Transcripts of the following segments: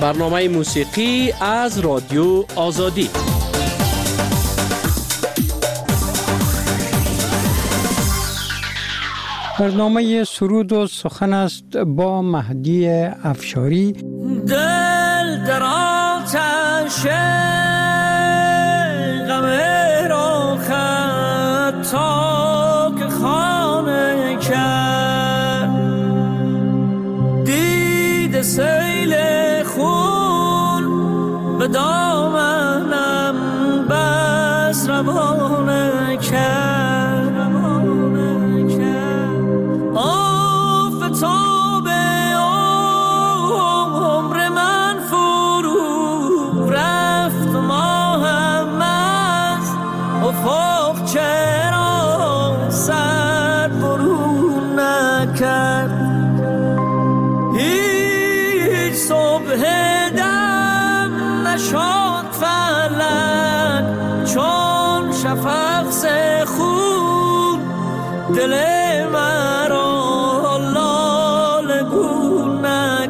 برنامه موسیقی از رادیو آزادی. برنامه سرود و سخن است با مهدی افشاری. دل در آتش غم را خطا که خانه کرد، دید سیل خون به دامنم بس روانه کرد. آفتاب عمر من فرو رفت، ماهم از افق چرا سر برون نکرد. هیچ صبح دم نشد فلک، چون شفق ز خون دل مرا لاله گون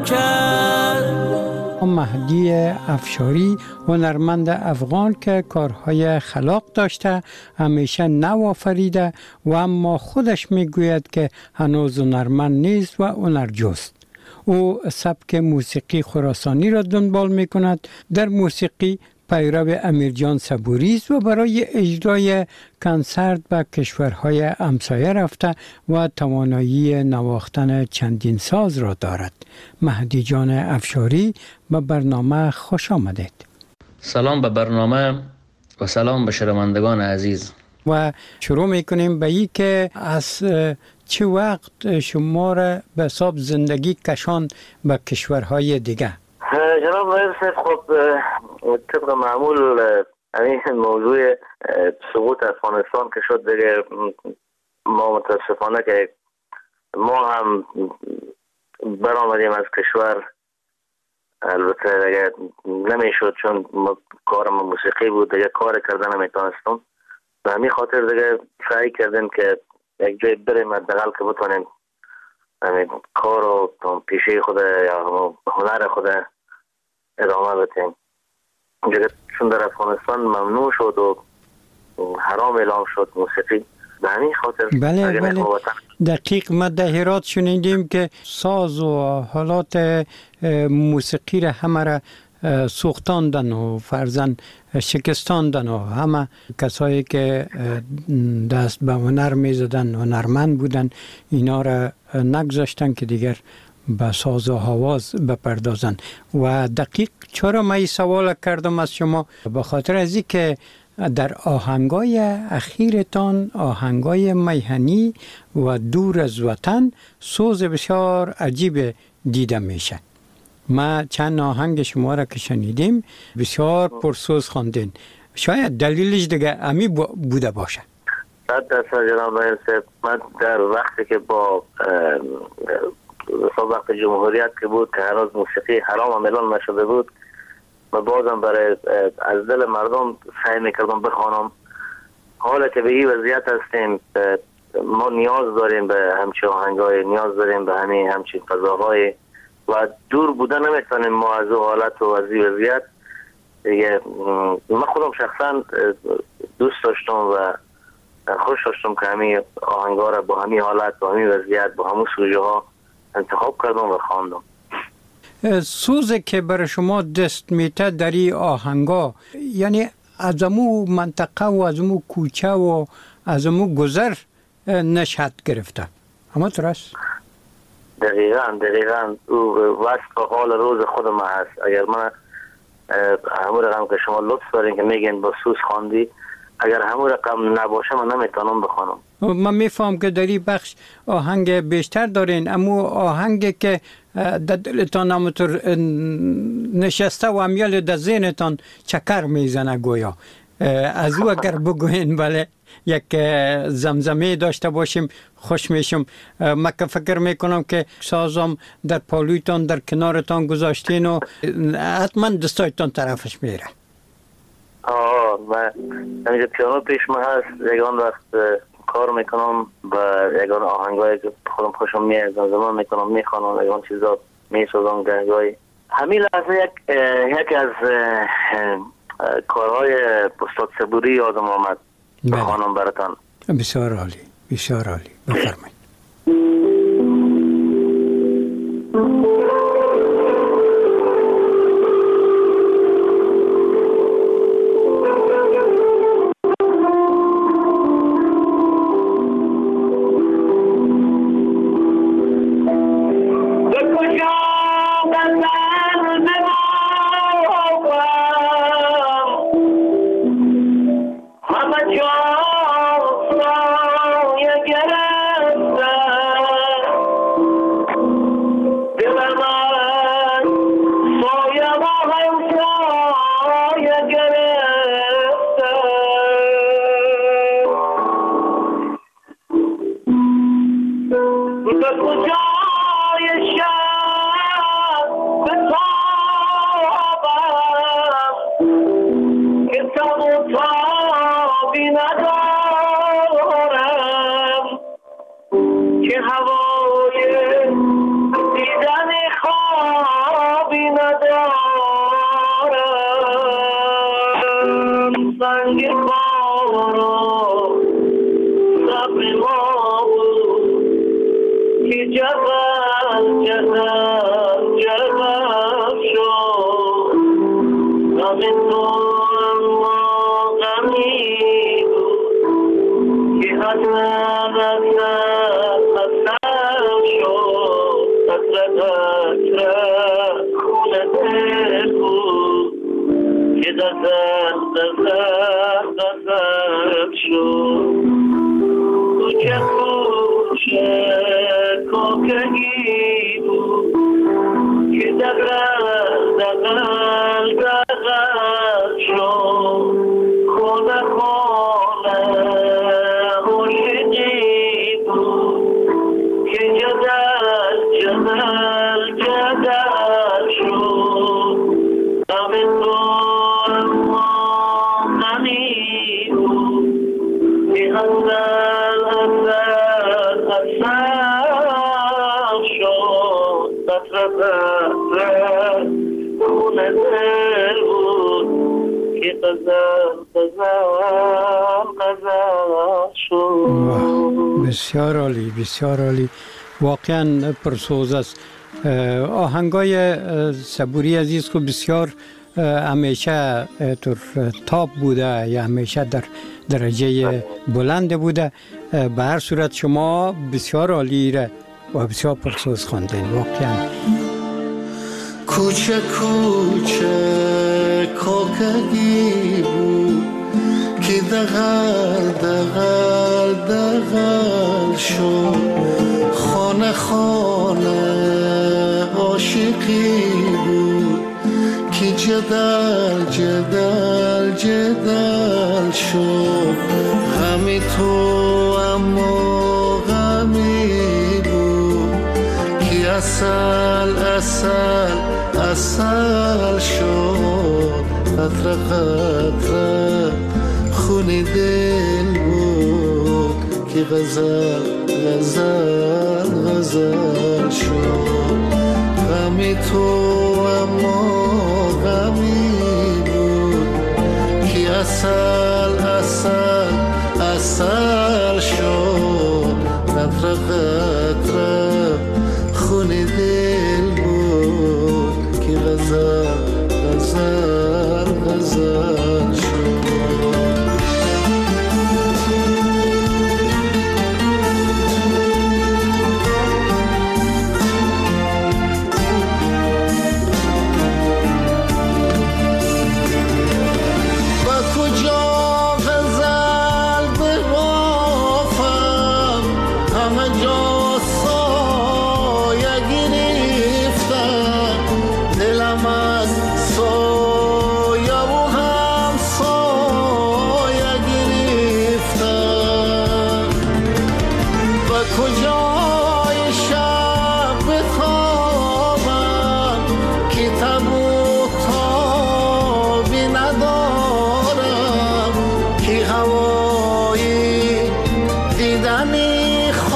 نکرد. مهدی افشاری هنرمند افغان که کارهای خلاق داشته، همیشه نو آفریده و اما خودش میگوید که هنوز هنرمند نیست و هنرجوست. او سبک موسیقی خراسانی را دنبال می کند. در موسیقی پیرو امیرجان صبوری است و برای اجرای کنسرت به کشورهای همسایه رفته و توانایی نواختن چندین ساز را دارد. مهدی جان افشاری به برنامه خوش آمدید. سلام به برنامه و سلام به شنوندگان عزیز. و شروع میکنیم به این که از چه وقت شما را به حساب زندگی کشان به کشورهای دیگه؟ جناب نایب صاحب، خب طبق معمول این موضوع سقوط افغانستان که شد دیگه، ما متاسفانه که ما هم برآمدیم از کشور. البته دیگه نمیشد چون کارم موسیقی بود، دیگه کار کردن نمیتونستم. به همین خاطر دیگه سعی کردیم که یک جای بریم حداقل که بتونیم کار و پیشه خود یا هنر خود ادامه بدیم. چون در افغانستان ممنوع شد و حرام اعلام شد موسیقی، به همین خاطر بله دقیق ما در هرات شنیدیم که ساز و حالات موسیقی را همه را سوختاندن و فرزن شکستاندن و همه کسایی که دست به هنر می زدن، هنرمند بودن، اینا را نگذاشتن که دیگر به ساز و آواز بپردازن. و دقیق چرا من این سوال کردم از شما؟ به خاطر از این که در آهنگای اخیرتان، آهنگای میهنی و دور از وطن، سوز بسیار عجیب دیده میشه. ما چند آهنگ شما را که شنیدیم بسیار پرسوز خواندین. شاید دلیلش دیگه امی بوده باشه. 100% جناب نایب صاحب، من در وقتی که با وقت جمهوریت که بود که هنوز موسیقی حرام اعلان نشده بود، و بازم برای از دل مردم سعی میکردم بخوانم. حالا که به این وضعیت هستیم، ما نیاز داریم به همچین آهنگای، نیاز داریم به همچین فضاهای و دور بودن نمیتونیم ما از او حالت و از این وضعیت. من خودم شخصا دوست داشتم و خوش داشتم که همین آهنگا را با همین حالت، با همین وضعیت، با همون سوژه ها انتخاب کردم و خواندم. سوزی که برای شما دست میته در این آهنگا، یعنی از امو منطقه و از امو کوچه و از امو گذر نشد گرفته، اما درست؟ دقیقاً او وصف حال روز خود ما هست. اگر من همون رقم که شما لطف دارین که میگین با سوز خواندی، اگر همون رقم نباشه من نمیتونم بخوانم. من میفهم که در این بخش آهنگ بیشتر دارین، اما آهنگی که در دلتان همونطور نشسته و همیال در ذهنتان چکر میزنه گویا، از او اگر بگوین بله یک زمزمه داشته باشیم خوش میشم. من که فکر میکنم که سازم در پالویتان در کنارتان گذاشتین و حتما دستایتان طرفش میره. من همینجا پیانو پیش من هست، یکان وقت کار میکنم و یکان آهنگایی که خودم خوشم میاد زمان میکنم میخوانم، یکان چیزا میسازم گهگاهی همین لحظه یک از کارهای استاد صبوری یادم آمد خانم براتان. بسیار عالی، بسیار عالی، بفرمایید. بسیار عالی، بسیار عالی، واقعا پرسوز است. آهنگای صبوری عزیز کو بسیار همیشه تر تاپ بوده یا همیشه در درجه بلند بوده. به هر صورت شما بسیار عالی را و بسیار پرسوز خواندین واقعا. کوچه کوچه کوکگی بود که دغل دغل دغل شد، خانه خانه عاشقی بود که جدل جدل جدل شد. غمی تو اما غمی بود که اصل اصل اصل شد. قطره قطره خونی دل بود که غزل غزل غزل شد. غمی تو اما غمی بود که اصل اصل اصل شد. قطره قطره خونی دل بود که غزل غزل غزل شد.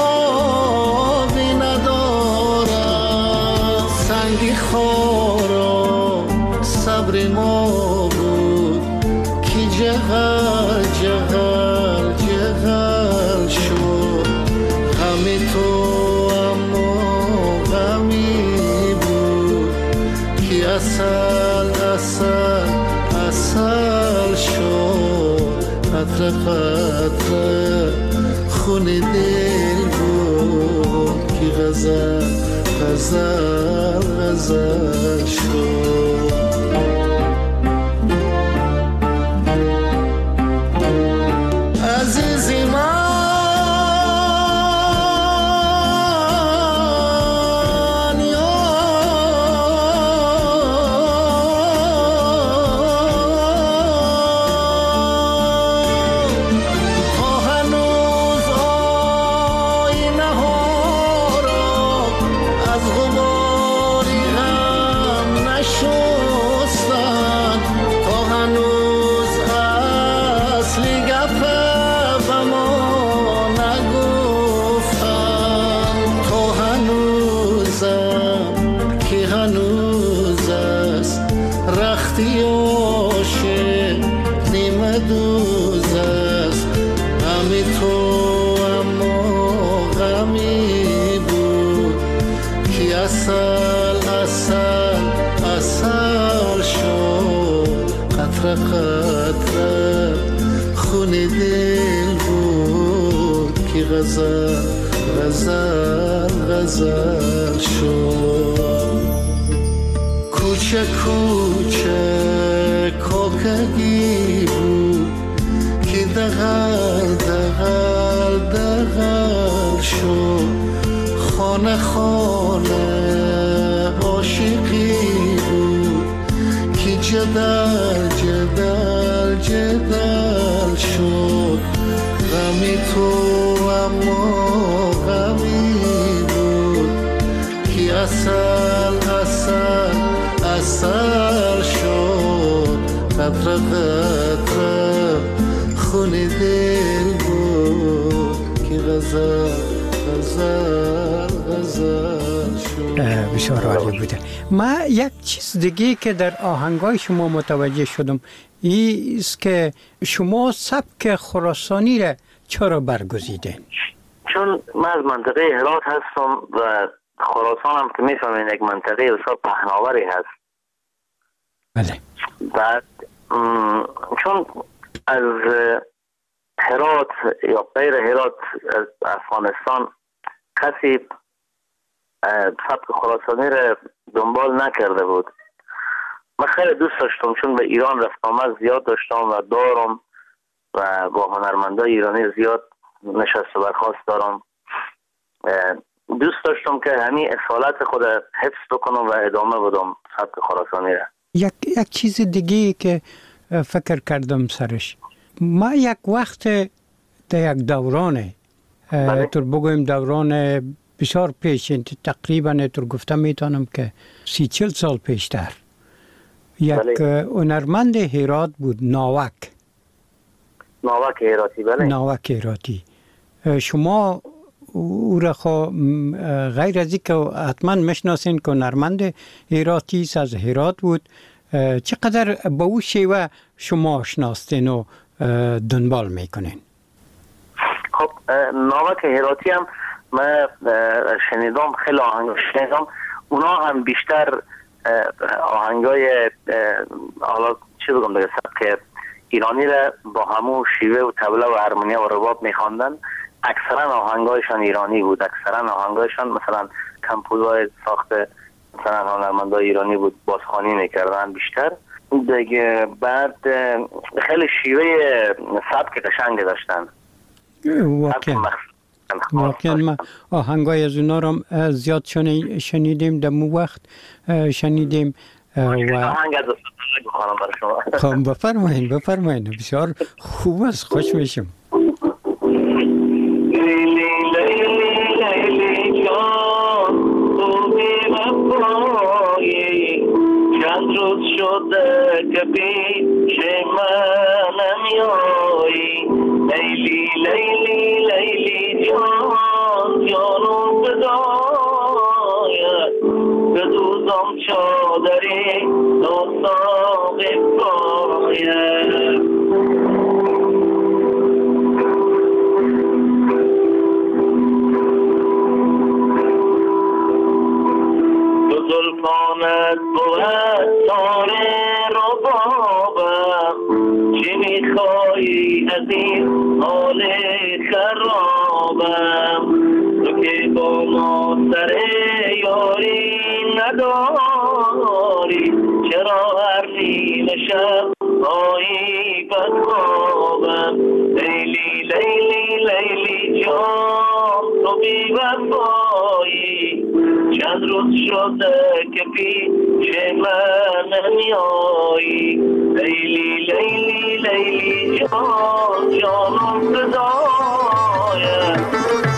خوابی ندارم، سنگی خورم جغل جغل جغل شد غم تو، اما غمی بود که اصل اصل اصل شد. قطره قطره خون دل بود که غزل غزل غزل شد. عزیزی من قطره خون دل بود که غزل غزل غزل شد. کوچه کوچه کوکگی بود که دغل دغل دغل شد. خانه خانه عاشقی بود که جدل جدل جدل شد. غمی تو، اما غمی بود که اصل اصل اصل شد. قطره قطره خون دل بود که غزل غزل غزل شد. بسیار عالی بوده. ما یک چیز دیگه که در آهنگای شما متوجه شدم این است که شما سبک خراسانی را چرا برگزیدین؟ چون من از منطقه هرات هستم و خراسان هم که میفهمین یک منطقه بسیار پهناوری هست. بله. بعد چون از هرات یا غیر هرات از افغانستان کسی سبک خراسانی را دنبال نکرده بود. من خیلی دوست داشتم چون به ایران رفت آمد زیاد داشتم و دارم و با هنرمندای ایرانی زیاد نشست و برخاست دارم. دوست داشتم که همین اصالت خود حفظ بکنم و ادامه بدم سبک خراسانی را. یک چیز دیگه که فکر کردم سرش، ما یک وقت در یک دورانه تو بگویم دوران بسیار پیش، تقریبا تو گفتم میتونم که 30-40 سال پیشتر یک هنرمند هرات بود، ناوک هراتی. بله، ناوک هراتی. شما او را غیر از اینکه حتما میشناسین که هنرمند هراتی است، از هرات بود، چقدر با او شیوه شما شناستین و دنبال میکنین؟ خب ناوک هراتی هم من شنیدم، خیلی آهنگ شنیدم. اونا هم بیشتر آهنگای حالا چی بگم دیگه سبک ایرانی را با همون شیوه و طبله و هارمونیا و رباب میخواندن. اکثرا آهنگایشان ایرانی بود، اکثرا آهنگایشان مثلا کمپوزای ساخت مثلا هنرمندای ایرانی بود، بازخوانی میکردن بیشتر دیگه. بعد خیلی شیوه سبک قشنگ داشتن. واقعا ما آهنگای از اونا رو زیاد شنیدیم، در مو وقت شنیدیم و آهنگ از بخوانم برای شما. خب بفرمایین بسیار خوب است، خوش میشم. لیلی لیلی لیلی جان تو بی‌وفایی، چند روز شده که پیش من نمیایی. لیلی لیلی لیلی جان جانو بداید، بدوزم چادری دو ساقی باید. وای از این حال خرابم، تو که با ما سر یاری نداری، چرا هر نیمه شب آیی بدخوابم. لیلی لیلی لیلی جان تو بی وفایی، چند روز شده که پیش من نمیایی. لیلی لیلی لیلی جان جانم فدایم.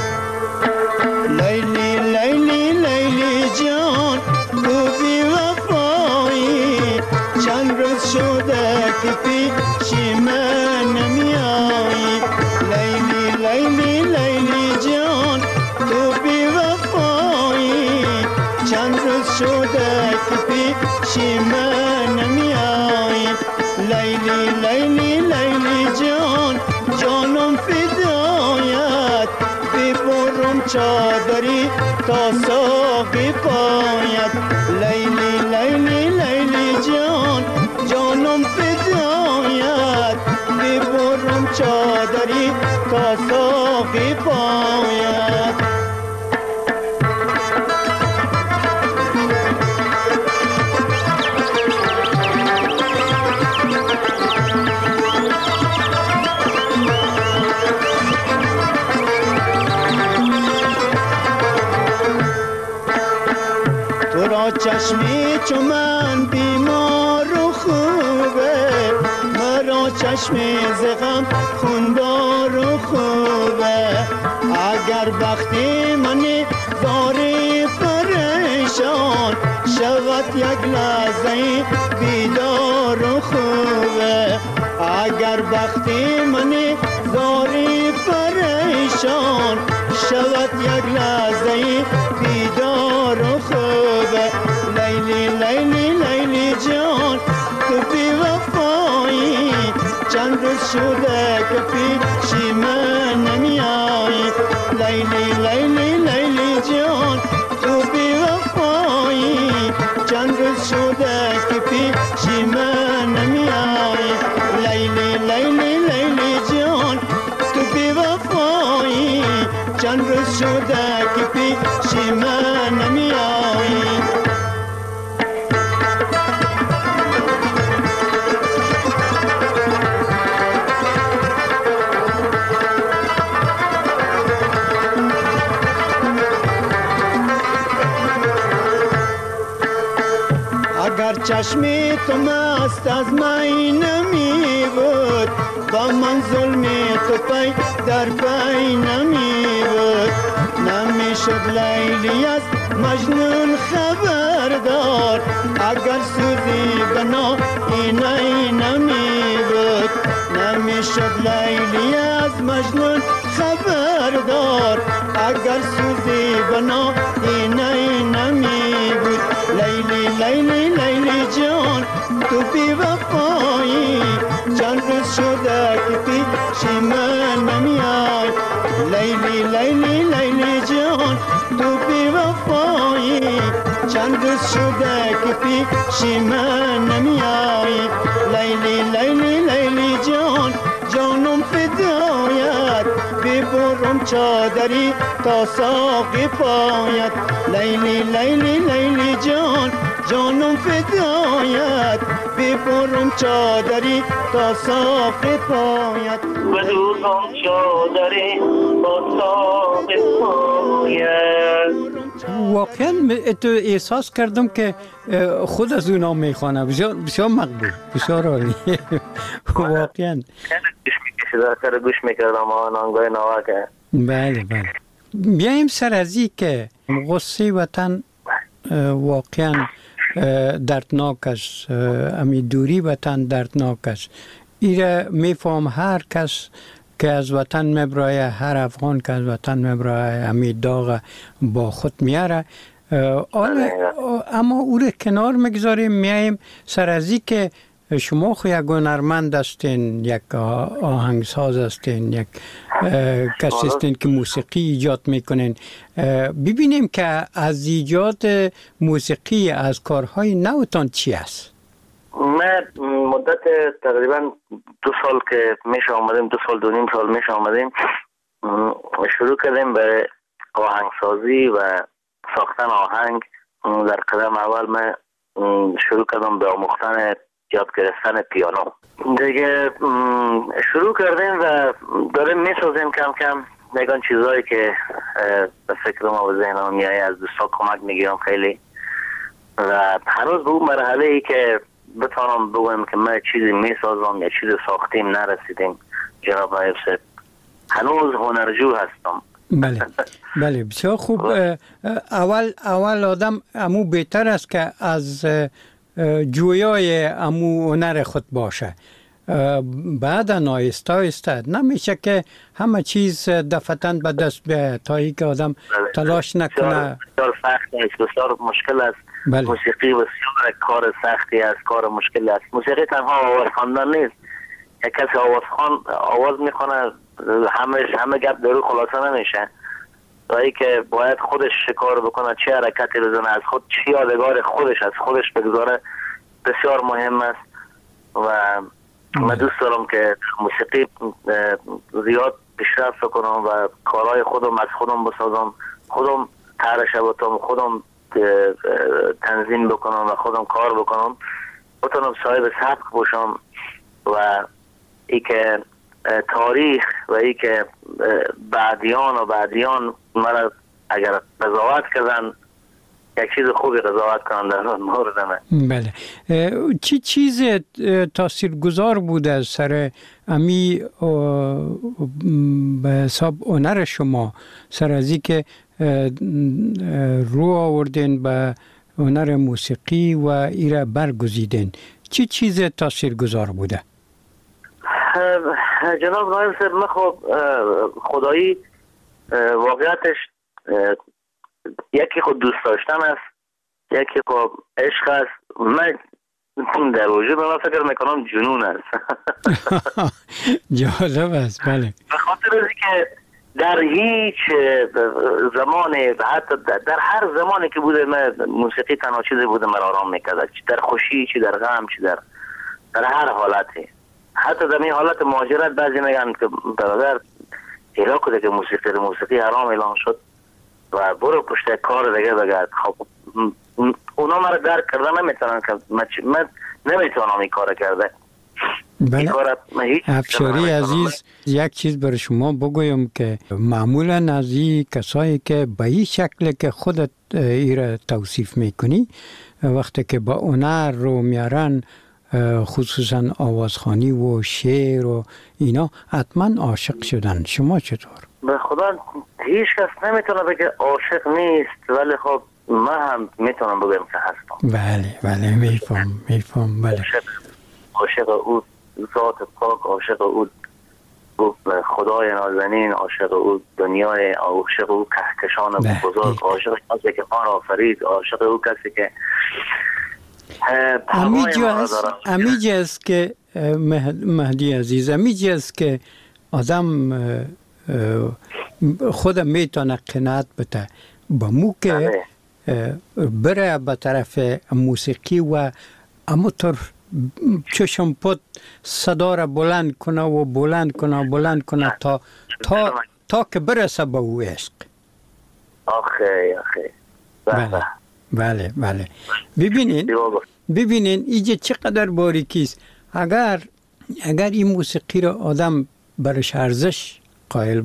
لیلی لیلی لیلی جان تو بی وفایی، چند روز شده که پیش من نمیایی. لیلی لیلی لیلی جان تو بی وفایی، چند روز شده که پیش من نمیایی. لیلی لیلی لیلی جان جانم فدایت، ببرم چادری تا ساقی پایت. لیلی لیلی لیلی جان جانم فدایت، ببرم چادری تا ساقی پایت. چشمی چو من بیمار و خوبه، مرا چشمی زغم خوندار و خوبه. اگر بختی منی زاری پریشان، شود یک لحظه بیدار و خوبه. اگر بختی منی زاری پریشان، شود یک لحظه بیدار و خوبه. لیلی لیلی لیلی جان تو بی وفایی، چند روز شده که پیش من نمیایی. لیلی لیلی لیلی جان تو بی وفایی، چند روز شده که پیش من نمیایی. لیلی لیلی لیلی جان تو بی وفایی، چند روز شده که پیش من نمیایی. اگر چشمی تو مست از می نمی بود، با من ظلمی تو پی در پی نمی بود. نمی شد لیلی از مجنون خبردار، اگر سوزی بنا اینه نمی بود. نمی شد لیلی از مجنون خبردار، اگر سوزی بنا اینه نمی بود. لیلی لیلی لیلی جان تو بی وفایی، چند روز شده که پیش من نمیای. لیلی لیلی لیلی جان تو بی وفایی، چند روز شده که پیش من نمیای. لیلی لیلی لیلی جان جانم فدایت، ببرم چادری تا ساقی پایت. لیلی لیلی لیلی جان جانم فدایت، ببرم چادری تا ساقی پایت. بدوزم چادری تا ساقی پایت. واقعا تو احساس کردم که خود از اونا میخوانه. بسیار مقبول، بسیار عالی. واقعا در گوش میکردم آنگاه نواکه. بله بله. بیاییم سر از این که غصه وطن واقعا دردناک است، امی دوری وطن دردناک است. ایره میفهم هر کس که از وطن مبرایه، هر افغان که از وطن مبرایه امی داغ با خود میاره. اما او رو کنار میگذاریم، میاییم سر از این که شما خو یک هنرمند هستین، یک آهنگساز هستین، یک کسی هستین که موسیقی ایجاد میکنین. ببینیم که از ایجاد موسیقی، از کارهای نوتان چی است؟ من مدت تقریبا 2 سال که میشه آمدیم، 2 سال 2.5 سال میشه آمدیم، شروع کردیم به آهنگسازی و ساختن آهنگ. در قدم اول من شروع کردم به آموختن یاد گرفتن پیانو. دیگه شروع کردیم و داریم میسازیم کم کم نگان چیزهایی که به فکر ما و ذهنم میایه، از دوستا کمک میگیرم خیلی و هنوز به اون مرحله ای که بتونم بگویم که من چیزی میسازم یا چیزی ساختیم نرسیدیم جناب نایب صاحب. هنوز هنرجو هستم. بله بله بسیار خوب. اول آدم امو بهتر است که از جویای امو هنر خود باشه، بعدا آهسته آهسته نمیشه که همه چیز دفتن به دست بیاید تا ای که آدم تلاش نکنه. بسیار سخت است، بسیار مشکل است. موسیقی بسیار کار سختی است، کار مشکل است. موسیقی تنها آواز خواندن نیست. یک کسی آواز میخونه همه گپ درو خلاصه نمیشه. رایی که باید خودش شکار بکنه، چه حرکتی بزنه، از خود چی یادگار خودش از خودش بگذاره، بسیار مهم است. و من دوست دارم که موسیقی زیاد پیشرفت کنم و کارهای خودم از خودم بسازم، خودم طرح بتم، خودم تنظیم بکنم و خودم کار بکنم، بتونم صاحب سبک باشم و ای که تاریخ و ای که بعدیان مرا اگر قضاوت کردن یک چیز خوبی قضاوت کنن در مورد من. بله. چی چیز تاثیرگذار بوده از سر امی به حساب هنر شما، سر از این که رو آوردین به هنر موسیقی و ایره برگزیدین؟ چی چیز تاثیرگذار بوده؟ جناب نایب صاحب، من خب خدایی واقعیتش یکی خود دوست داشتن است، یکی خب عشق است. من در وجود من فکر میکنم جنون است. جالب است. بله. به خاطر از که در هیچ زمانی، حتی در هر زمانی که بوده، من موسیقی تنها چیزی بوده من آرام میکرد، چی در خوشی، چی در غم، چی در هر حالتی. حتی در این حالت مهاجرت بعضی میگن که برادر ایرا کده که موسیقی حرام اعلان شد و برو پشت کار دیگه بگرد. خب اونا مرا درک کردن نمیتونن که من نمیتونم این کار کرده. بله. افشاری عزیز، یک چیز برای شما بگویم که معمولا از این کسایی که به این شکل که خودت ایره توصیف میکنی، وقتی که با هنر رو میارن، خصوصا آوازخوانی و شعر و اینا، حتما عاشق شدن. شما چطور؟ به خدا هیچ کس نمیتونه بگه عاشق نیست، ولی خب من هم میتونم بگم که هستم. بله میفهم. بله. عاشق او ذات پاک، عاشق او خدای نازنین، عاشق او دنیای، عاشق او کهکشان بزرگ، عاشق کسی که آن آفرید، عاشق او کسی که امیجی است که مهدی عزیز، امیجی است که آدم خود میتونه قناعت بده با مو که بره به طرف موسیقی و همونطور چشم پد صدا را بلند کنه تا که برسه به او عشق. آخه بله. ببینین اینجا چقدر باریکیست. اگر این موسیقی را آدم برش ارزش قائل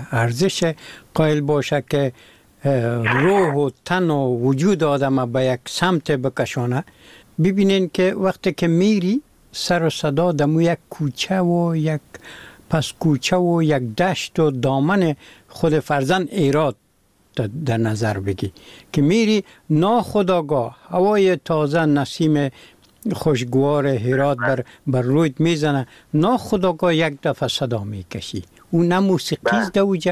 باشه که روح و تن و وجود آدم به یک سمت بکشانه. ببینین که وقتی که میری سر و صدا دمو یک کوچه و یک پس کوچه و یک دشت و دامن خود فرزند ایراد در نظر بگی که میری ناخودآگاه هوای تازه نسیم خوشگوار هرات بر رویت میزنه، ناخودآگاه یک دفعه صدا میکشی. اون نه موسیقی است دوجه،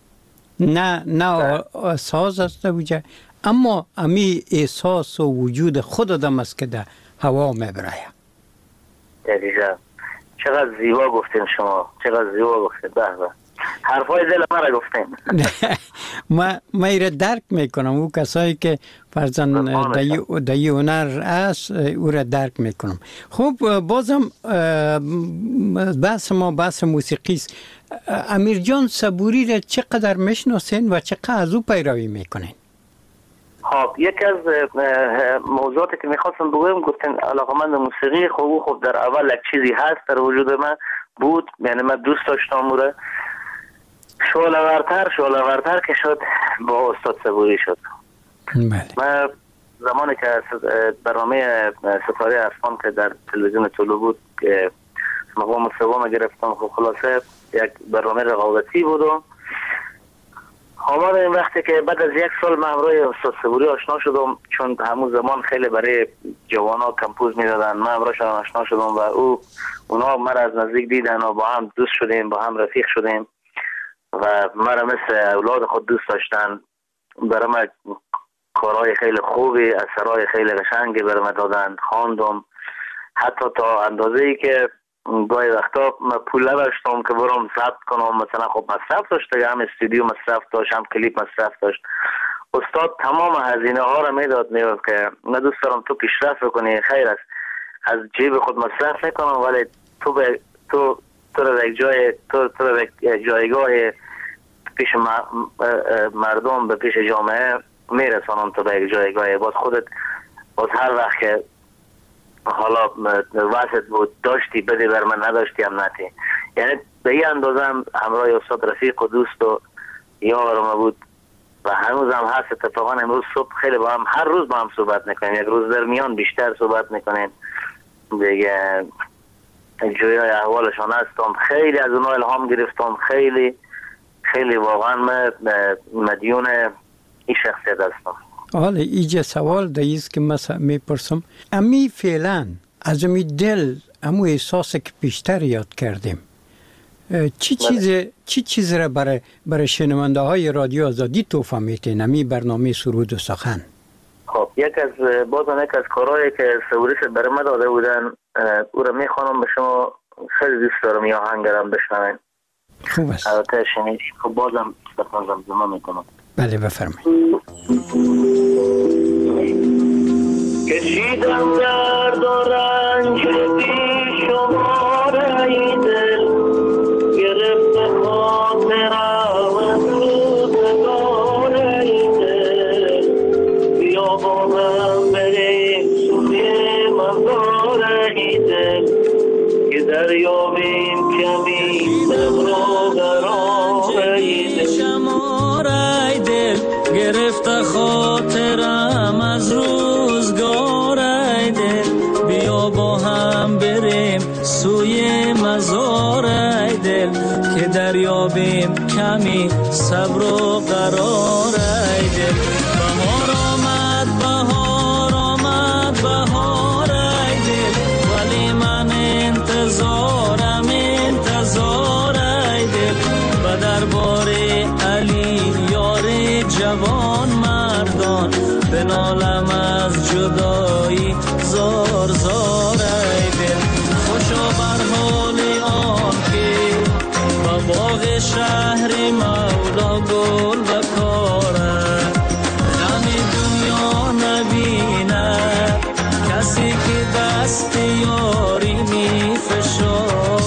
نه ساز است دوجه، اما امی احساس و وجود خود آدم است که در هوا میبره. دیگه چقدر زیبا گفتین شما، چقدر زیبا گفتین. به به، حرفای دل ما را گفتین. ما ایره درک میکنم، او کسایی که فرزن دایی هنر است او را درک میکنم. خب بازم بحث ما بحث موسیقی است. امیر جان صبوری را چقدر میشناسین و چقدر از او پیروی میکنین؟ خب یک از موضوعاتی که میخواستم بگویم، گفتن علاقمند موسیقی. خب در اول یک چیزی هست در وجود من بود، یعنی من دوست داشتم موره. شعله‌ورتر که شد با استاد صبوری شد. بله. من زمانی که برنامه ستاره افغان که در تلویزیون طلوع بود که مقام سوم گرفتم، خب خلاصه یک برنامه رقابتی بود و آمد این وقتی که بعد از یک سال من همراه استاد صبوری آشنا شدم، چون همون زمان خیلی برای جوانا کمپوز میدادن. من همراهشون آشنا شدم و اونا مرا از نزدیک دیدن و با هم دوست شدیم، با هم رفیق شدیم و مرا مثل اولاد خود دوست داشتن. برای من کارهای خیلی خوبی، اثرهای خیلی قشنگی برای من دادن، خواندم حتی تا اندازه‌ای که گاهی وقتا من پول نداشتم که برم ثبت کنم. مثلا خب مصرف داشت دیگه، هم استودیو مصرف داشت، هم کلیپ مصرف داشت. استاد تمام هزینه ها را میداد، میگفت که من دوست دارم تو پیشرفت کنی، خیر است از جیب خود مصرف نکنم، ولی تو رو یک جایگاه پیش مردم، به پیش جامعه میرسانم، تو به یک جایگاه. باز خودت باز هر وقت که حالا واسط بود داشتی بدی، بر من نداشتی هم نتی. یعنی به این اندازه همراه استاد رفیق و دوست و یار ما بود و هنوز هم هست. اتفاقا امروز صبح خیلی با هم، هر روز با هم صحبت میکنیم، یک روز در میان بیشتر صحبت میکنیم دیگه. جویای احوالشان هستم، خیلی از اونها الهام گرفتم، خیلی واقعا مدیون این شخصیت هستم. حالا ایجا سوال داییست که مثلا میپرسم، امی فعلا از امی دل امو احساس که پیشتر یاد کردیم، چی چیز را برای شنونده های رادیو آزادی توفیق میتین امی برنامه سرود و سخن؟ خب یک از کارهایی که صبوری برای من داده بودن، او را میخوانم به شما. خیلی دوست دارم یا آهنگرم بشنوین. خوب است. البته شنید. خب بازم زمان میکنم. بله بفرمایید. کشیدم درد و رنج بی شماره ای دل، گرفت خاطرم از روزگاره ای دل، بیا با هم بریم سوی مزاره ای دل، که دریابیم کمی صبر و قراره ای دل. گرفت خاطرم از روزگار ای دل، بیا با هم بریم سوی مزار ای دل، که دریابیم کمی صبر و قرار ای دل. بهار آمد بهار ای دل، ولی من انتظارم ای دل، و دربار علی یار جوان مردان، بنالم از جدایی زار ای دل. خوشا بر حال آن که با باغ شهر مولا گل بکارد، غم دنیا نبیند کسی که دست یاری می فشارد.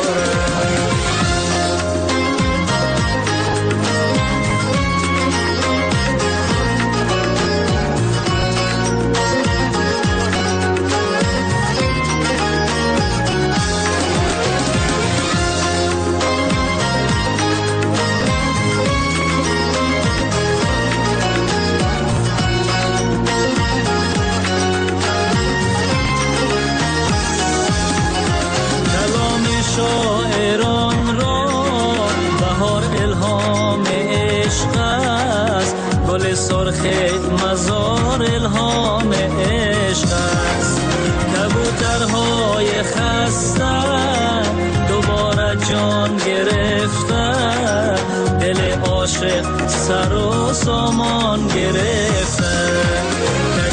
سرخ مزار الهام عشق است، کبوترهای خسته دوباره جان گرفته، دل عاشق سر و سامان گرفته.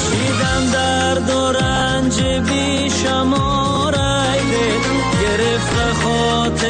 کشیدم درد و رنج بی شمار ای دل، گرفت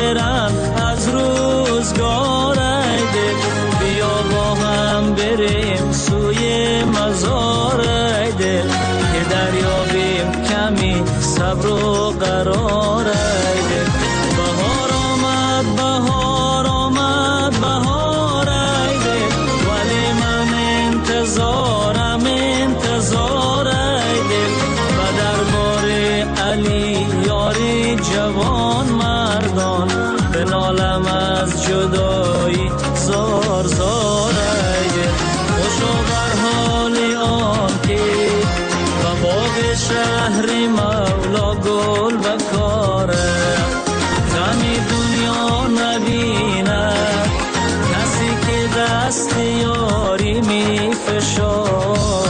خاطرم از روزگار ای دل، بیا با هم بریم سوی مزار ای دل، که دریابیم کمی صبر و قرار ای دل. بهار آمد بهار آمد بهار ای دل، ولی من انتظارم انتظار ای دل، و دربار علی یاری جوان مردان، بنالم از جدایی زار زار ای دل. خوشا بر حال آن که و باغ شهر مولا گل بکاره، غمی دنیا نبینه کسی که دست یاری می فشاره.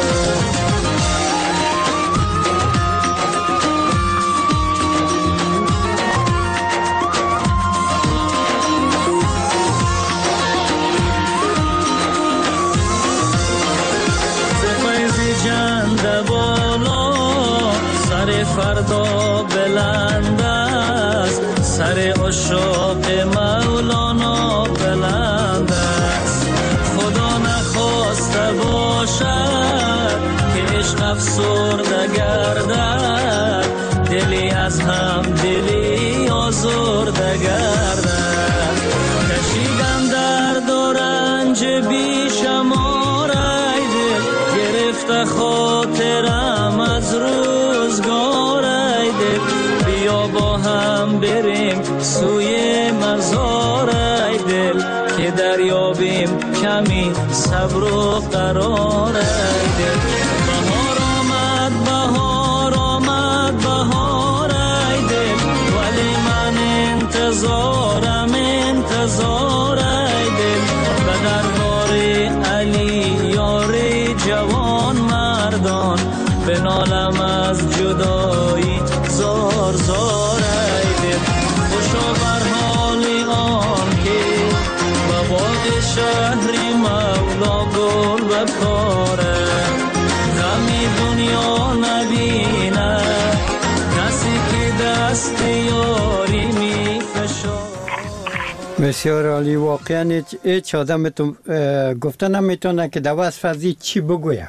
فردا بلند است، سر عشاق مولانا بلند است. خدا نخواسته باشد که عشق افسرده گردد، دلی از هم دلی آزرده گردد. کشیدم درد و رنج بی شمار ای دل، گرفته خاطرم از روزگار ای دل، بیا با هم بریم سوی مزار ای دل، که دریابیم کمی صبر و قرار ای دل. بهار آمد بهار آمد بهار ای دل، ولی من انتظارم انتظار ای دل، و دربار علی یاری جوان مردان، بنالم از جدایی زار زار ای دل. خوشا بر حال آن که و باغ شهر مولا گل بکاره، غمی دنیا نبینه کسی که دست یاری می فشاره. بسیار عالی. واقعا هیچ آدم گفته نمیتونه که در وصف از چی بگویه.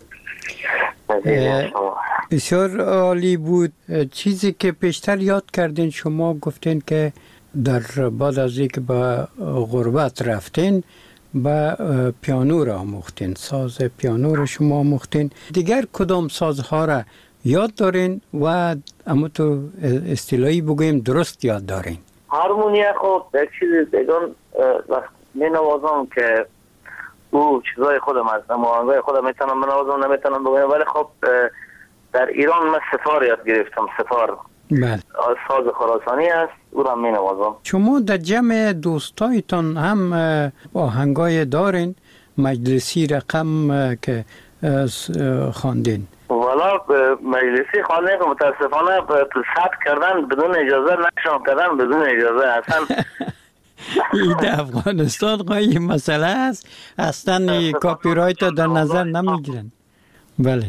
بسیار عالی بود. چیزی که پیشتر یاد کردین شما گفتین که در بعد از اینکه به غربت رفتین به پیانو را آموختین، ساز پیانو را شما آموختین. دیگر کدام سازها را یاد دارین و اما تو اصطلاحی بگویم درست یاد دارین؟ هارمونیا خب یک چیز دیگان می نوازم که او چیزای خودم هست، موانگای خودم میتونم بنوازم نمیتونم بگویم، ولی خب در ایران من ستار یاد گرفتم. ستار ساز خراسانی است، او را می نوازم. شما در جمع دوستایتان هم آهنگای دارین مجلسی رقم که خواندین؟ والا مجلسی خواندن که متاسفانه ثبت کردن بدون اجازه، نشان کردن بدون اجازه اصلا. این در افغانستان قایی مسئله است، اصلا کاپی رایت در نظر نمیگیرن. بله.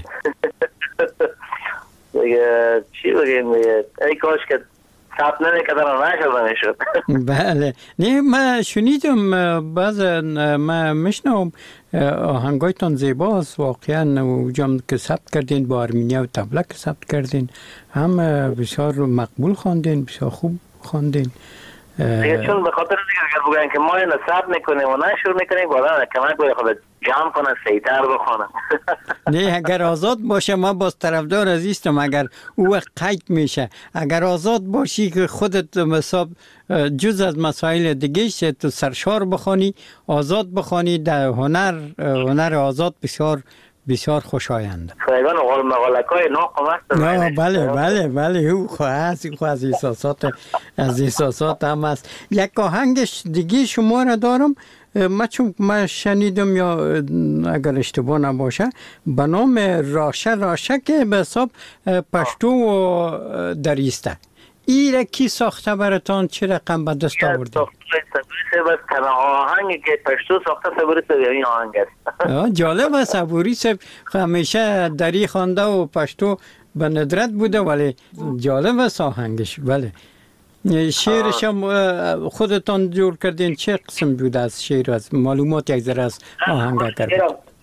دیگه چی بگیم دیگه، ای کاش که ثبت نمیکردن نشده میشد. بله. نه من شنیدم بعضا من میشنوم آهنگایتان زیباست واقعا، اونجا که ثبت کردین با ارمینیا و طبله که ثبت کردین هم بسیار مقبول خواندین، بسیار خوب خواندین. دیگه چون به خاطر دیگه اگر بگن که ما اینو ثبت میکنیم و نشر میکنیم بعدا کمک باید خود جمع کنه سیتر بخونه. نه اگر آزاد باشه ما باز طرفدار عزیزم، اگر او وقت قید میشه، اگر آزاد باشی که خودت مثلا جز از مسائل دیگه تو سرشار بخوانی، آزاد بخوانی، در هنر آزاد بسیار بسیار خوشایند. فایگان اول مغالکای ناقم است. بله او خواهد از احساسات هم است. یک آهنگش دیگه شما را دارم، من شنیدم یا اگر اشتباه نباشه به نام راشه که به حساب پشتو و دریسته. این را کی ساخته براتان، چه رقم به دست آورده؟ بس تنها آهنگی که پشتو ساخته صبوری سب این آهنگ است. جالب است. صبوری سب همیشه دری خوانده و پشتو به ندرت بوده، ولی جالب است آهنگش. بله شعرش هم خودتان جور کردین، چه قسم بود از شعر؟ از معلومات یک ذره از آهنگ کردین.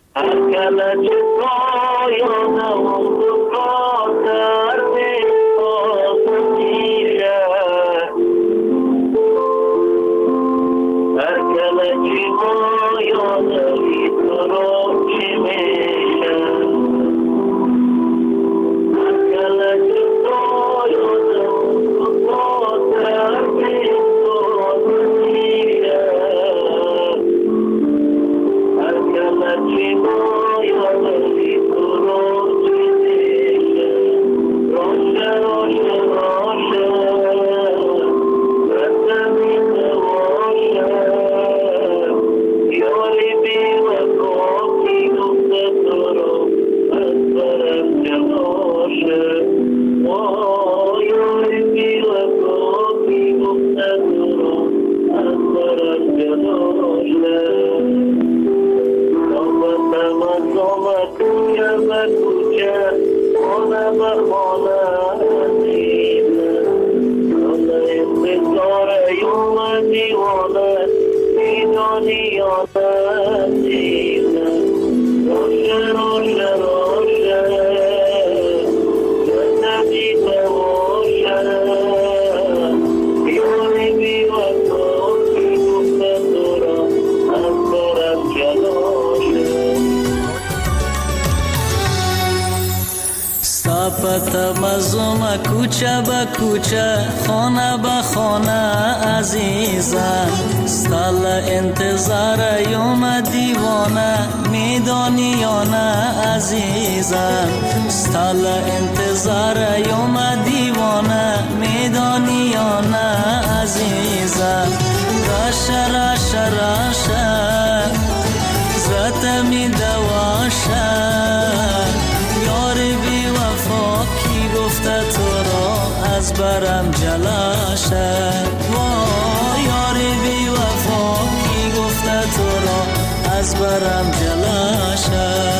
کوچه به کوچه خانه به خانه عزیزم، ستال انتظار یوم دیوانه میدانی یا نه عزیزم، ستال انتظار یوم دیوانه میدانی یا نه عزیزم. راشه راشه راشه زرت می دواشه، یاری بی وفا کی گفته تو را از برم جلاشه، یاری بی وفا کی گفته تو را از برم جلاشه.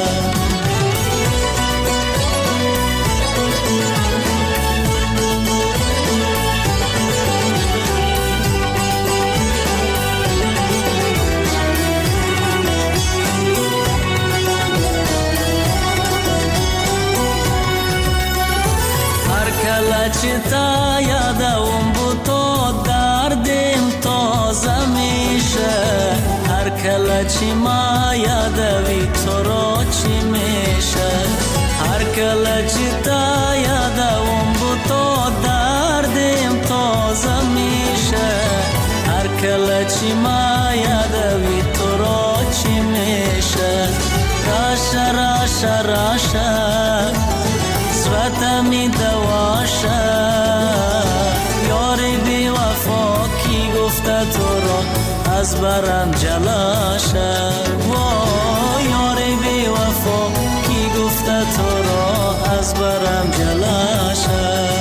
چتا یادم بود تو دردم تازه میشه، هر کله چی ما یادوی تو را چی میشه، هر کله چتا یادم بود تو دردم تازه میشه، هر کله چی ما یادوی تو را چی میشه. راشه راشه راشه زرتمی دواشه، یاری بی وفا کی گفته تو را از برم جلاشه، یاری بی وفا کی گفته تو را از برم جلاشه.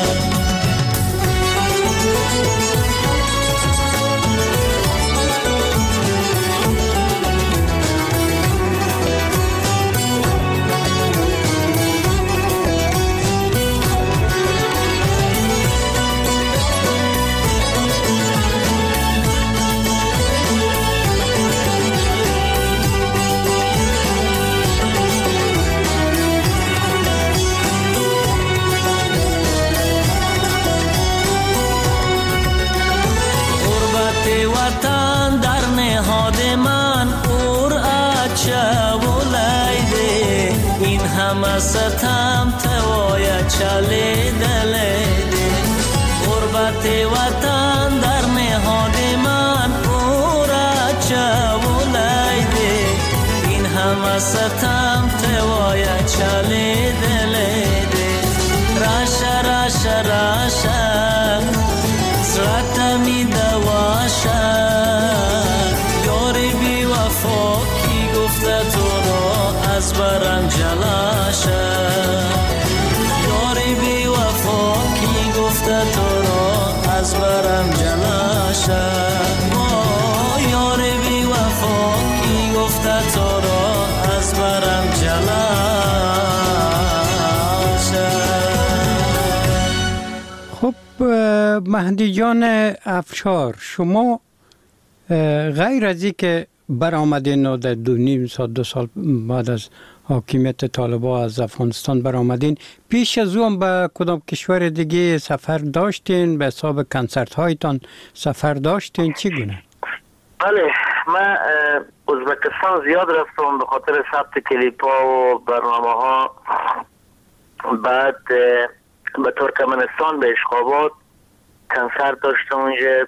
وطن در نهاد من اور اچه ولیده، این همه ستم توای چلی دلیده، غربت وطن در نهاد من اور اچه ولیده، این همه ستم توای چلی دلیده. راشه راشه راشه زرتمی دواشه، یاری بی وفا کی گفته تو را از برم جلاشه، یاری بی وفا کی گفته تو را از برم جلاشه، یاری بی وفا کی گفته تو را از برم جلاشه. خب مهدی جان افشار، شما غیر از این که برآمدین و در 2 سال بعد از حاکمیت طالبان از افغانستان برآمدین، پیش از اون به کدام کشور دیگه سفر داشتین؟ به حساب کنسرت هایتان سفر داشتین؟ چگونه؟ بله، من ازبکستان زیاد رفتم به خاطر ثبت کلیپ ها و برنامه ها. بعد به ترکمنستان به اشخابات کنسرت داشتم اونجا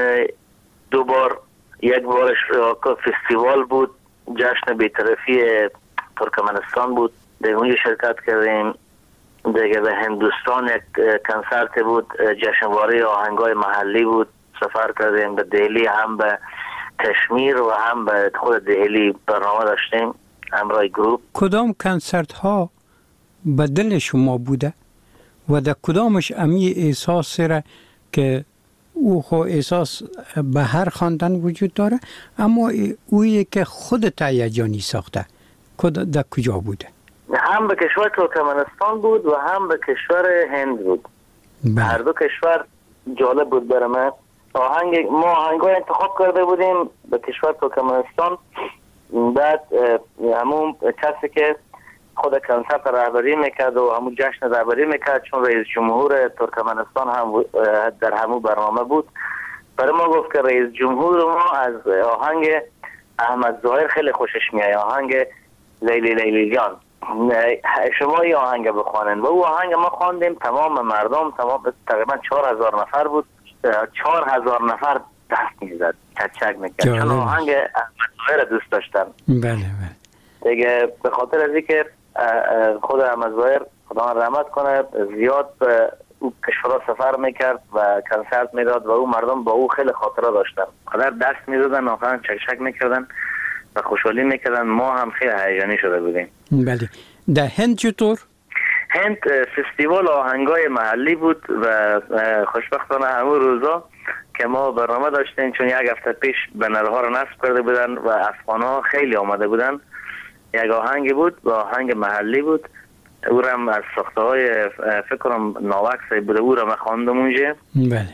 2 بار. یک بارش فستیوال بود، جشن بی‌طرفی ترکمنستان بود، در اونجا شرکت کردیم. دیگه به هندوستان یک کنسرت بود، جشنواره آهنگای محلی بود، سفر کردیم به دهلی، هم به کشمیر و هم به خود دهلی برنامه داشتیم همراه گروپ. کدام کنسرت ها به دل شما بوده و در کدامش امی احساس را که او خو احساس به هر خواندن وجود داره، اما اویی که خودت هیجانی ساخته در کجا بوده؟ هم به کشور ترکمنستان بود و هم به کشور هند بود. هر دو کشور جالب بود برای من. ما آهنگای انتخاب کرده بودیم به کشور ترکمنستان. بعد همون کسی که خود کنسرت رهبری میکرد و همون جشن رهبری میکرد، چون رئیس جمهور ترکمنستان هم در همون برنامه بود، برای ما گفت که رئیس جمهور ما از آهنگ احمد ظاهر خیلی خوشش میاد، آهنگ لیلی لیلی جان، شما این آهنگ بخوانید. و او آهنگ ما خواندیم، تمام مردم، تقریبا 4000 نفر بود، 4000 نفر دست میزد، چک میکرد، چون آهنگ احمد ظاهر دوست داشتن. بله بله. دیگه به خاطر از اینکه خود احمد ظاهر خدا رحمت کنه زیاد به او کشورها سفر میکرد و کنسرت میداد و او مردم با او خیلی خاطره داشتن، قدر دست میدادن، آخرا چک میکردن و خوشحالی میکردن. ما هم خیلی هیجانی شده بودیم. بله. در هند چطور؟ هند فستیوال آهنگای محلی بود و خوشبختانه همون روزا که ما برنامه داشتیم، چون 1 هفته پیش بنرها رو نصب کرده بودن و افغان‌ها خیلی آمده بودن، یک آهنگ بود و آهنگ محلی بود. او را هم از ساخته های فکر کنم ناوک بوده، او را من خواندم اونجا. بله.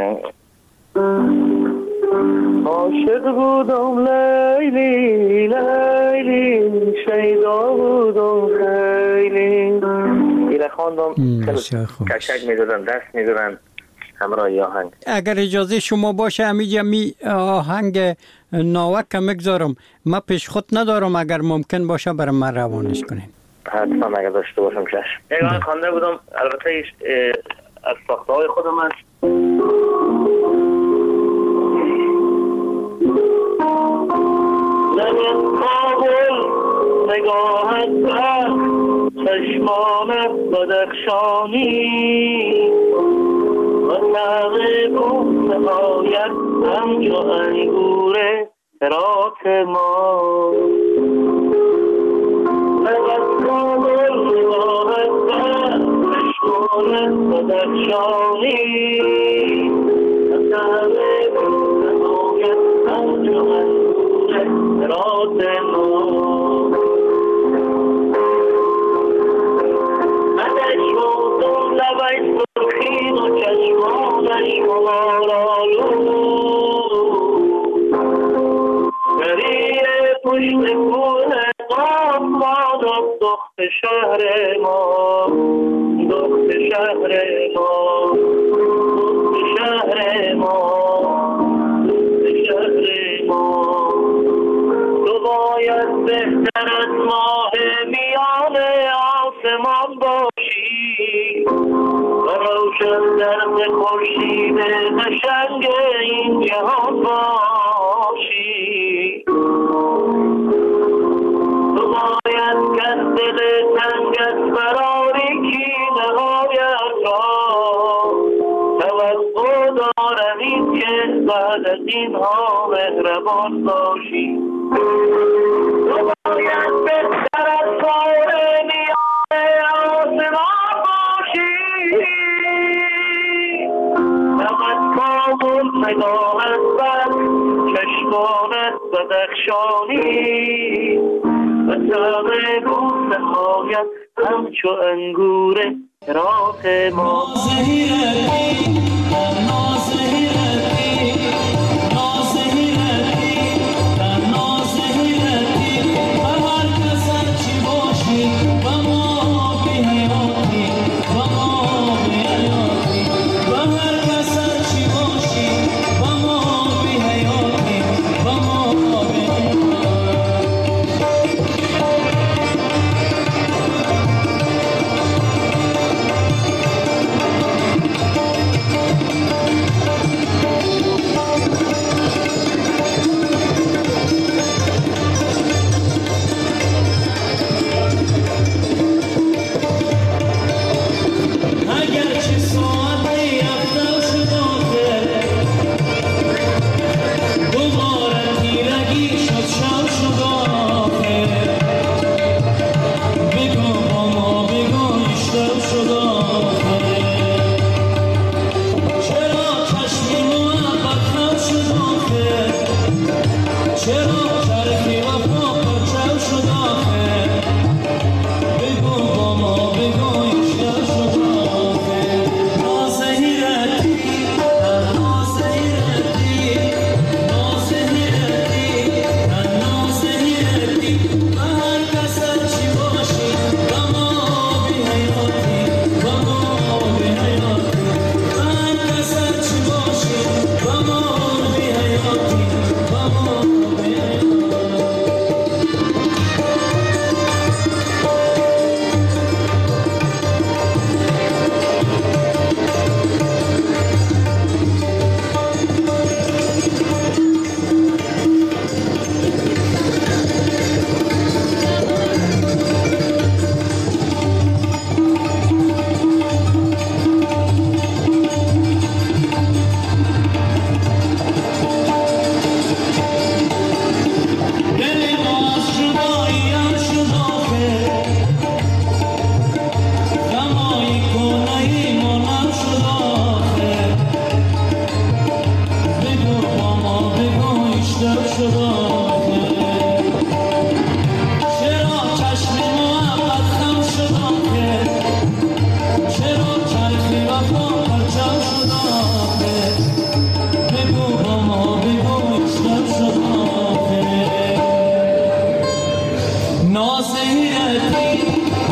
عاشق بودم لیلی لیلی، شیدا بودم خیلی. این را خواندم، کشک میدادن، دست میدادن همراه آهنگ. اگر اجازه شما باشه امی آهنگ ناوک میگذارم، من پیش خود ندارم، اگر ممکن باشه برای من روانش کنین. حتما اگر داشته باشم چشم. یک آهنگ خوانده بودم، البته از ساخته های خودم است. زمین کابل نگاهت بر چشمان بدخشانی و تغیب نهایت همچو انگور هرات ما. زمین کابل نگاهت بر چشمان بدخشانی و تغیب نهایت همچو انگور هرات ما. لبش سرخین و چشمانش مارالو، گریه پشت کوه قاف ما، دخت شهر ما، دخت شهر ما، دخت شهر ما، دخت شهر ما. تو باید بهتر از ماه میان آسمان باشی و روشن در خورشید قشنگ این جهان باشی. تو باید کس دل تنگت براری کی نهایت را، توقع دارم این که بعد از اینها مهربان باشی. تو باید بهتر از ماه میان آسمان باشی، فقط کابل نگاهت بر چشمانت بدخشانی و تغیب نهایت همچو انگور هرات ما. شد آخه چرا چشم محبت خم شد آخه چرا چرخی وفا پرچم شد آخه بگو با ما بگو عشقم شد آخه نازهیرتی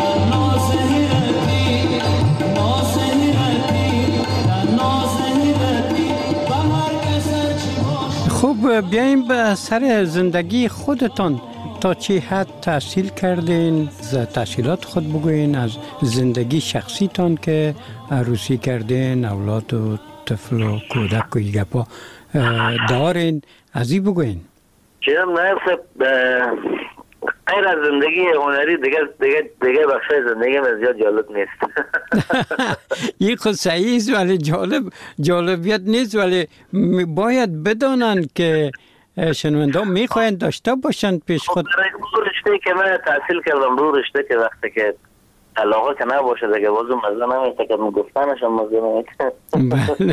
نازهیرتی نازهیرتی نازهیرتی بهر کسر چی باشه. خب بیاییم به سر زندگی خودتان. تا چه حد تحصیل کردین؟ از تحصیلات خود بگوین، از زندگی شخصیتان که عروسی کردین، اولاد و طفل و کودک و گپا دارین، از این بگوین. چیزم نایب غیر از زندگی هنری دیگه بخشای زندگی من زیاد جالب نیست. این خود صحیح است ولی جالبیت نیست، ولی باید بدانن که شنونده میخواین داشته باشن پیش خود. رو رشته که من تحصیل کردم، رو رشته که وقتی که علاقه که نباشه دیگه بازو مزه نمیده که گفتنش هم مزه نمیده. بله.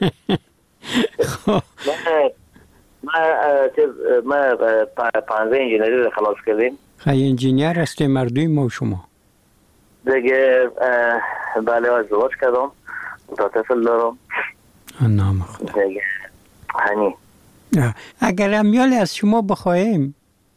ما 15 انجینری رو خلاص کردیم. خیلی انجینیر هستی مردوی ما و شما دیگه بله ازدواج کردم، تا طفل دارم. نام خدا. دیگه هنی اگر امیال از شما بخواهیم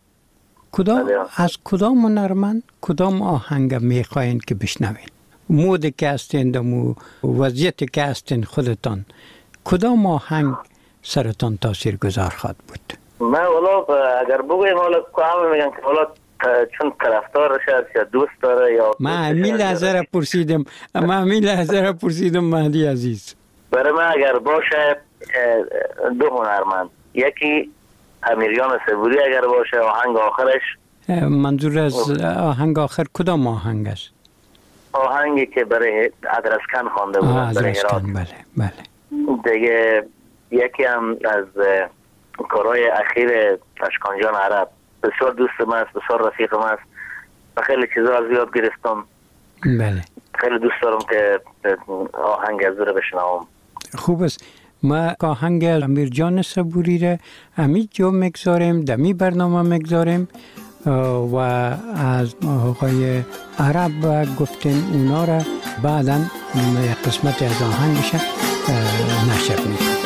از کدام هنرمند کدام آهنگ میخواین که بشنوین؟ مودی که هستین و وضعیتی که هستین خودتان، کدام آهنگ سرتان تاثیر گذار خواهد بود؟ من والا اگر بگویم والا همه میگن که والا چون طرفدار شد یا دوست داره یا من همین لحظه را پرسیدم مهدی عزیز. برای من اگر باشه دو هنرمند، یکی امیریان صبوری اگر باشه آهنگ آخرش. منظور از آهنگ آخر کدام آهنگ است؟ آهنگی که برای ادرسکن خوانده بود برای هرات. بله. دیگه یکی هم از کارهای اخیر اشکانجان عرب، بسیار دوست من است، بسیار رفیق من است و خیلی چیزا از یاد گرفتم. بله. خیلی دوست دارم که آهنگ از رو بشنوم. خوب است. ما آهنگ امیر جان صبوری را همین جا میگذاریم، دمی برنامه میگذاریم و از آقای عرب گفتیم اونا را بعدا قسمت از آهنگش نشر میکنیم.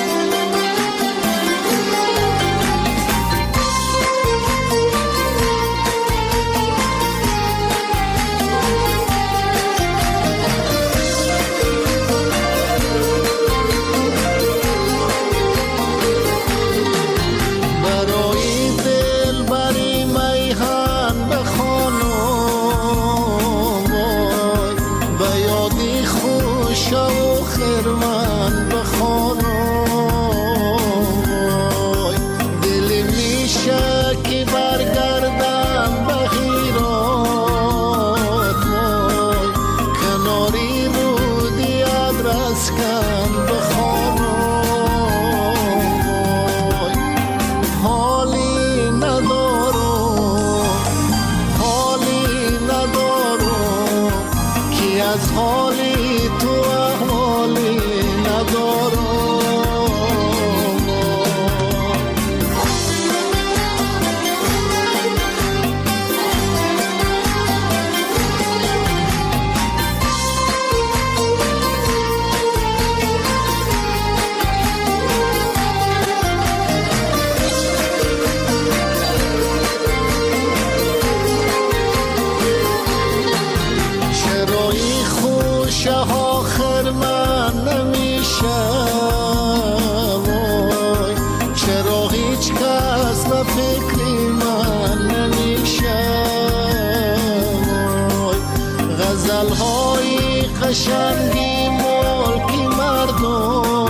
قشنگی ملکی مردم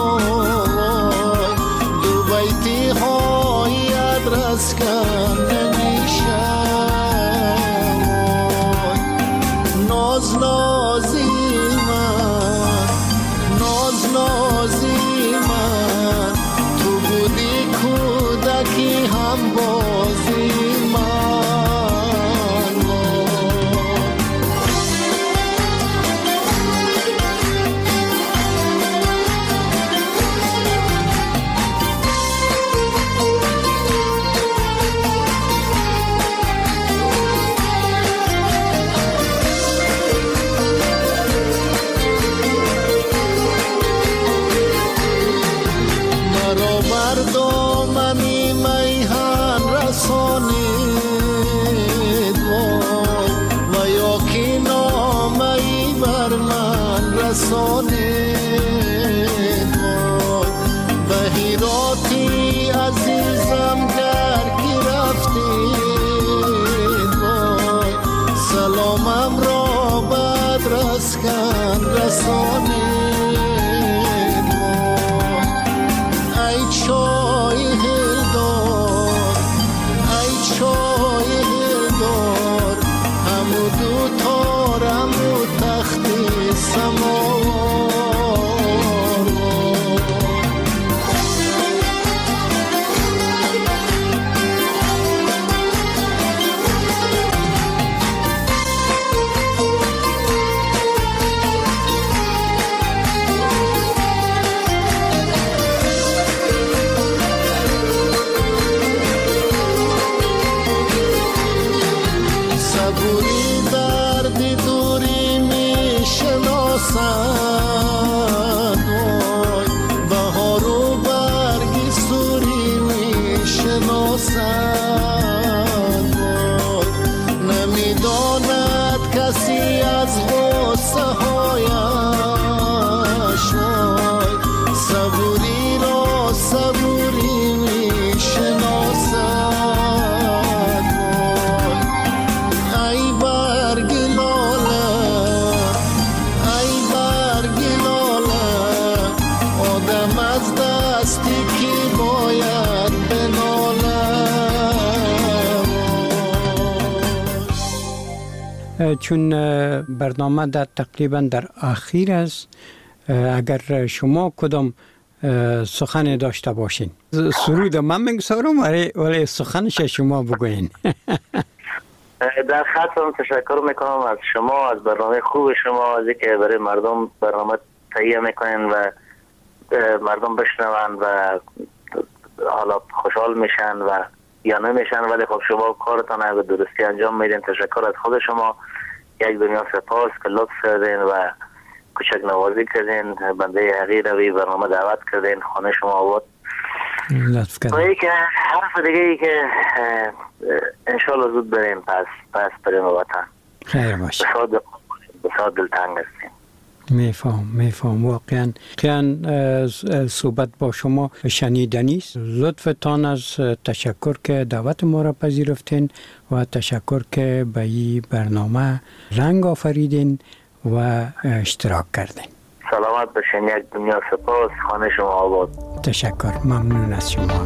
دو بیتی های ادرس کن نمیشه ناز نازی من تو بودی کودکی هم بازی چون برنامه در تقریبا در آخر است، اگر شما کدام سخن داشته باشین. سرود من میگذارم ولی سخنش شما بگوین. در خاطرم تشکر میکنم از شما، از برنامه خوب شما، از اینکه برای مردم برنامه تهیه میکنین و مردم بشنون و حالا خوشحال میشن و یا نمیشن، ولی خب شما کارتان به درستی انجام میدین. تشکر از خود شما، یک دنیا سپاس که لطف کردین و کوچک نوازی کردین، بنده حقیر روی برنامه دعوت کردین، خانه شما آباد. لطف کردین. و ای که حرف دیگه ای که انشالله زود بریم پس بریم وطن. خیر باشه. بسیار دلتنگ هستیم. میفهم واقعا صحبت با شما شنیدنی است. لطفتان از تشکر که دعوت ما را پذیرفتین و تشکر که به این برنامه رنگ آفریدین و اشتراک کردین. سلامت باشین، یک دنیا سپاس، خانه شما آباد. تشکر، ممنون از شما.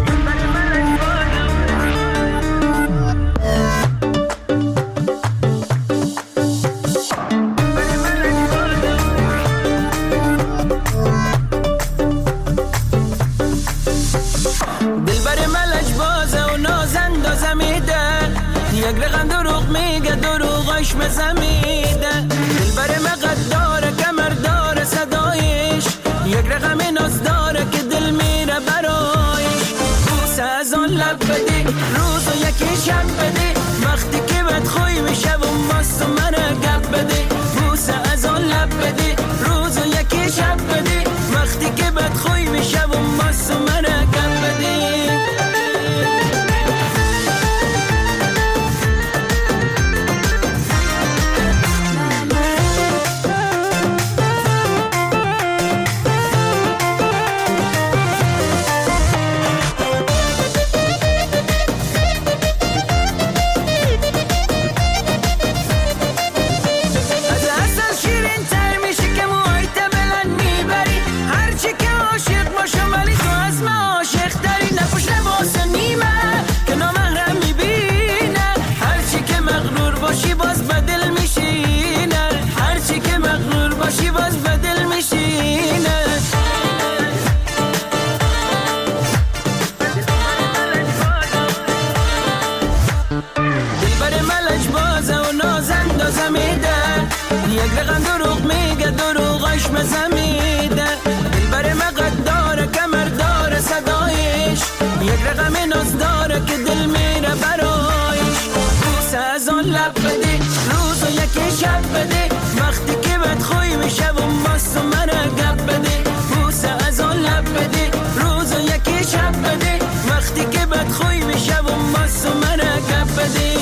یک رقم دروغ میگه، دروغش مزمیده. دلبر مقد داره، کمر داره صدایش، یک رقم ناز داره که دل میره برایش. بوسه از آن لب بدی، روز و یکی شب بدی، وقتی که بدخوی میشه و ماست و منه گپ بدی. بوسه از آن لب بدی، روز و یکی شب بدی، وقتی که بدخوی میشه و ماست و منه گپ بدی. یک رقم دروغ میگه، دروغش مزمیده. دلبر مقد داره، کمر داره صدایش، یک رقم ناز داره که دل میره برایش. بوسه از آن لب بدی، روز و یکی شب بدی، وقتی که بدخوی میشه و ماست و منه گپ بدی. بوسه از آن لب بدی، روز و یکی شب بدی، وقتی که بدخوی میشه و ماست و منه گپ بدی.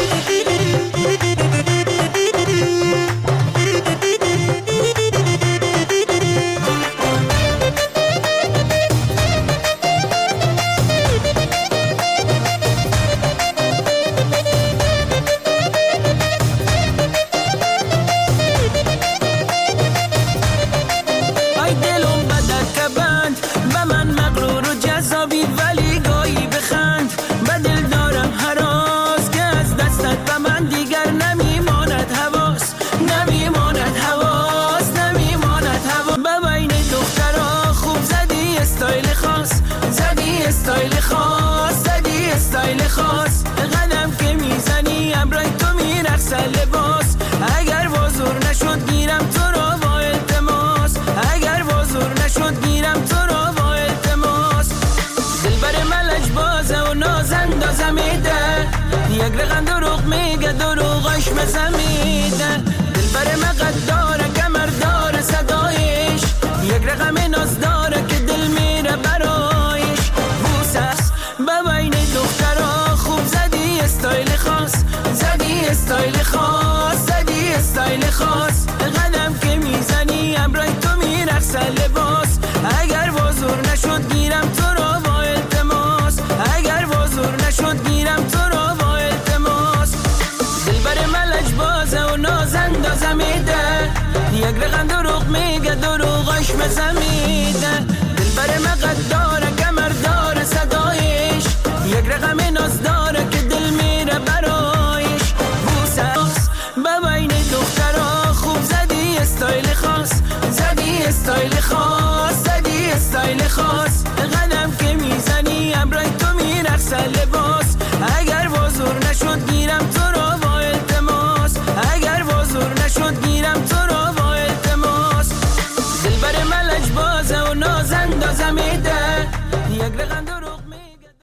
استایل خاص، قدم که میزنی امرای تو میرقصه لباس. اگر بازور نشد گیرم تو رو با التماس، اگر بازور نشد گیرم تو رو با التماس. دلبر ملج بازه و ناز اندازه میده، یک رقم دروغ میگه، دروغش مزمیده. دلبر مقد داره، کمر داره صدایش، یک رقم ناز داره که دل میره برایش. بوسه ببین دخترها خوب زدی استایل خاص، زدی استایل خاص، زدی استایل خاص. قدم که میزنی امرای تو میرقصه لباس. اگر بازور نشد گیرم تو رو با التماس، اگر بازور نشد گیرم تو رو با التماس. دلبر ملج بازه و ناز اندازه میده، یک رقم دروغ میگه، دروغش مزمیده. دلبر مقد داره، کمر داره صدایش، یک رقم ناز داره که دل میره برایش. بوسه مسئله